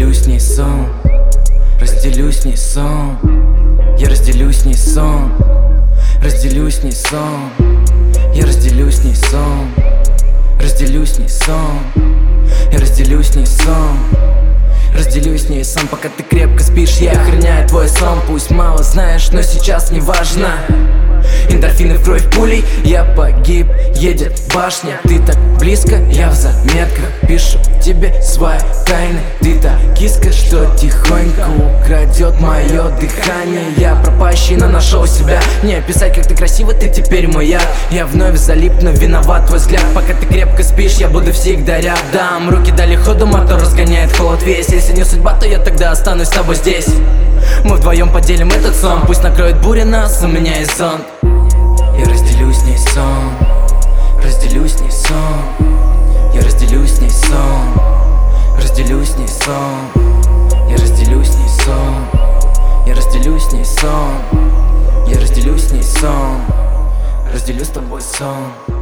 разделю с ней сон, разделю с ней сон. Я разделю с ней сон, разделю с ней сон. Я разделю с ней сон, разделю с ней сон. Я разделю с ней сон, разделю с ней сон. Пока ты крепко спишь, я охраняю твой сон. Пусть мало знаешь, но сейчас не важно. Эндорфины в кровь пулей, я погиб, едет башня. Ты так близко, я в заметках пишу тебе свои тайны. Ты та киска, что тихонько украдет мое дыхание. Я пропащий, но нашел себя. Не описать, как ты красива, ты теперь моя. Я вновь залипну, виноват твой взгляд. Пока ты крепко спишь, я буду всегда рядом. Руки дали ходу, мотор разгоняет холод весь. Если не судьба, то я тогда останусь с тобой здесь. Мы вдвоем поделим этот сон. Пусть накроет буря нас, у меня есть зонт. Я разделю с ней сон, разделю с ней сон. Я разделю с ней сон, разделю с ней сон. Я разделю с ней сон, я разделю с ней сон. Я разделю с ней сон, разделю с тобой сон.